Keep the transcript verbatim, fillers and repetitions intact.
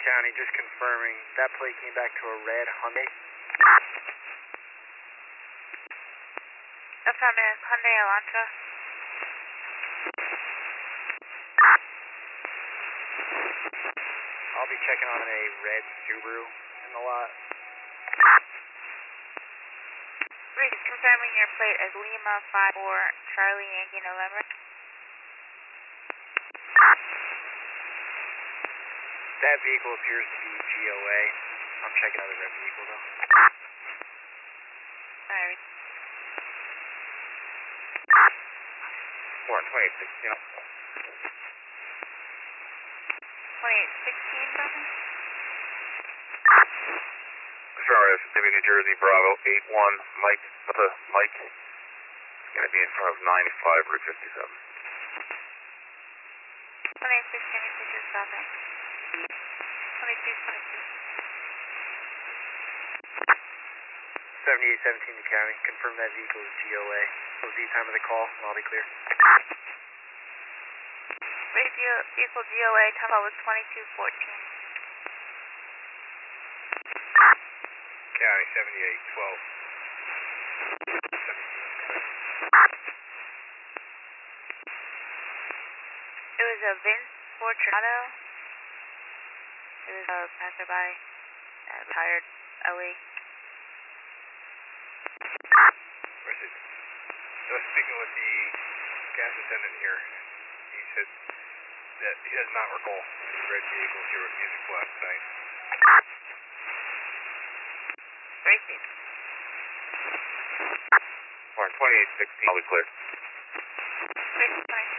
County, just confirming that plate came back to a red Hyundai. Affirmative, Hyundai Elantra. I'll be checking on a red Subaru in the lot. Reese, confirming your plate as Lima five four Charlie Yankee November. That vehicle appears to be G O A. I'm checking out the red vehicle though. Alright. Warren, twenty-eight sixteen. twenty-eight sixteen, something? Affirmative, City, New Jersey, Bravo, eight one, Mike, uh, Mike. It's going to be in front of nine five Route fifty-seven. twenty-eight sixteen, you just stopping. twenty-two twenty-two. seventy-eight seventeen to County, confirm that vehicle is G O A. O Z time of the call, and I'll be clear. Radio vehicle G O A, time out was twenty-two fourteen. County, seventy-eight twelve. It was a Vince Fortunato. It was a passerby, uh, tired Ellie. Where's it? I was speaking with the gas attendant here. He said that he does not recall any red vehicles here with music blast tonight. Tracy. Warren, twenty-eight sixteen, I'll be clear. Tracy, twenty